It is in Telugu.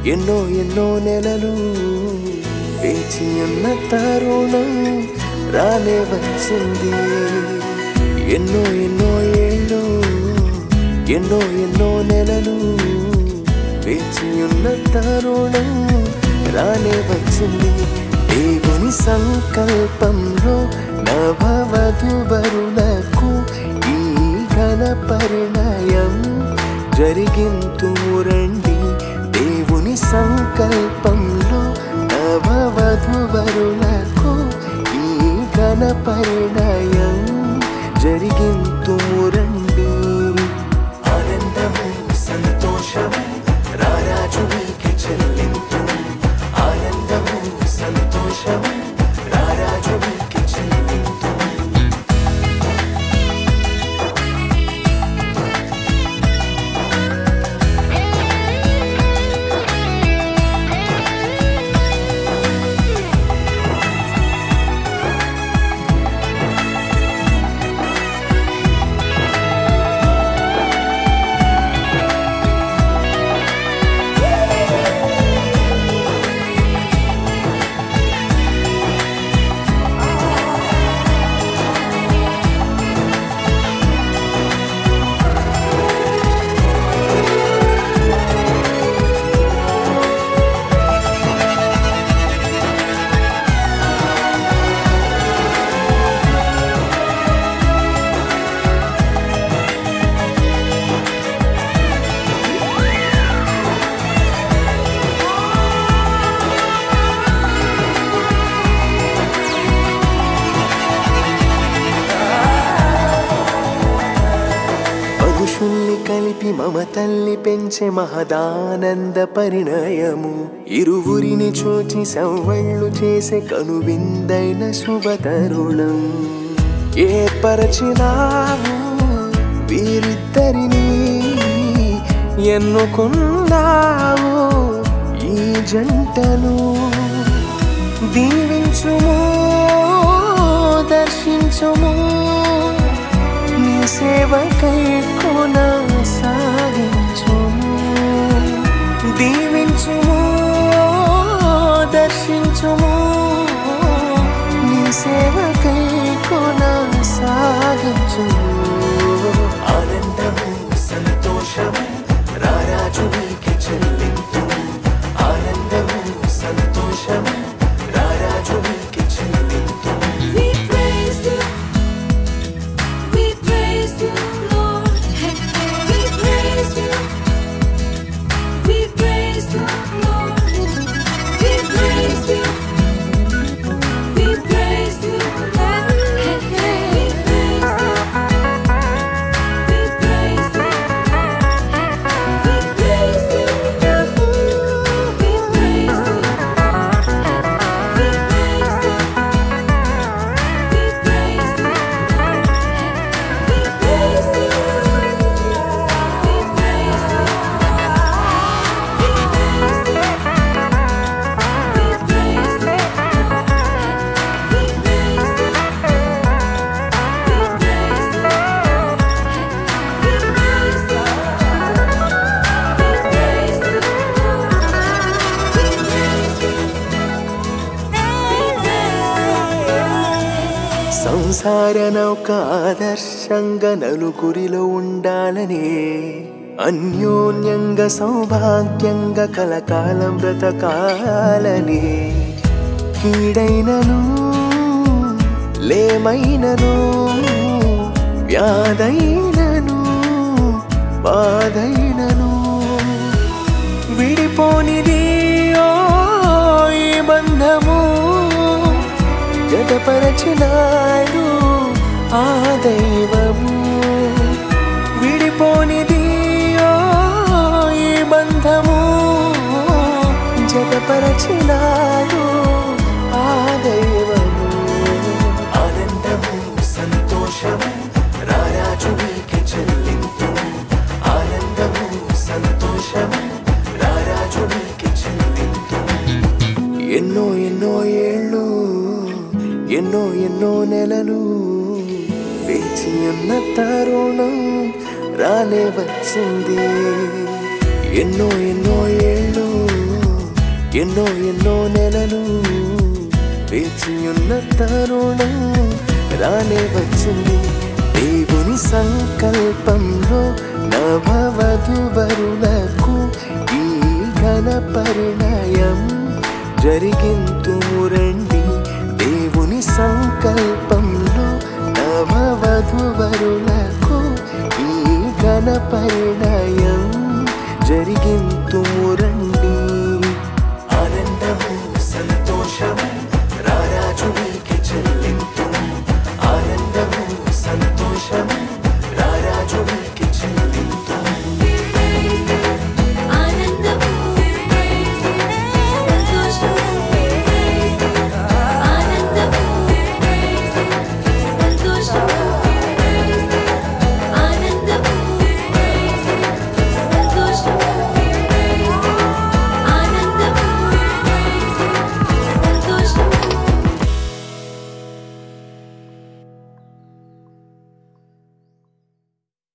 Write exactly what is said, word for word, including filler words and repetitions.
ఎన్నో ఎన్నో నెలలు వేచి ఉన్న తరుణం రానే వచ్చింది. ఎన్నో ఎన్నో ఏళ్ళు ఎన్నో ఎన్నో నెలలు వేచి ఉన్న తరుణం రానే వచ్చింది. దేవుని సంకల్పంలో నవవధువరులకు ఈ ఘన పరిణయం జరిగింతురండి. దేవుని సంకల్పంలో నవవధువరులకు ఈ ఘన పరిణయం జరిగింతురండి. ఆనందము సంతోషము రారాజు నీకే చెల్లింతు. ఆనందము సంతోషము రారాజు నీకే చెల్లింతు. పురుషుల్ని కలిపి మమతల్ని పెంచే మహదానంద పరిణయము. ఇరువురిని చూచి సవ్వళ్ళు చేసే కనువిందైన శుభతరుణం. ఏర్పరచినావు వీరిద్దరిని, ఎన్నుకున్నావు ఈ జంటను. దీవించుము దర్శించుము, నీ సేవకై కొనసాగించుము. దీవించుము దర్శించుము, నీ సేవకై కొనసాగించుము. ఆనందము సంతోషము రారాజు నీకే చెల్లింతు. ఆనందము సంతోషము రారాజు నీకే చెల్లింతు. We praise you, we praise you, Lord. We praise you, we praise you, Lord. We praise you, we praise you, Lord. We praise you, we praise you, we praise you, we praise you, we praise you. సంసార నౌక ఆదర్శంగా నలుగురిలో ఉండాలనే, అన్యోన్యంగా సౌభాగ్యంగా కలకాలం బ్రతకాలనే. కీడైనను లేమైనను, వ్యాధైనను బాధైనను, విడిపోనిది ఓ ఈ బంధము. జతపరచినాడు ఆ దైవము. విడిపోనిది ఓ ఈ బంధము. జతపరచినాడు ఆ దైవము. ఆనందము సంతోషము రారాజు నీకే చెల్లింతు. ఆనందము సంతోషము రారాజు నీకే చెల్లింతు. ఎన్నో ఎన్నో ఏళ్ళు ఎన్నో ఎన్నో నెలలు వేచి ఉన్న తరుణం రానే వచ్చింది. ఎన్నో ఎన్నో ఏళ్ళు ఎన్నో ఎన్నో నెలలు వేచియున్న తరుణం రానే వచ్చింది. దేవుని సంకల్పంలో నవవధువరులకు ఈ ఘన పరిణయం జరిగింతుము రండి. దేవుని సంకల్పంలో నవవధువరులకు ఈ ఘన పరిణయం జరిగింతుము రండి.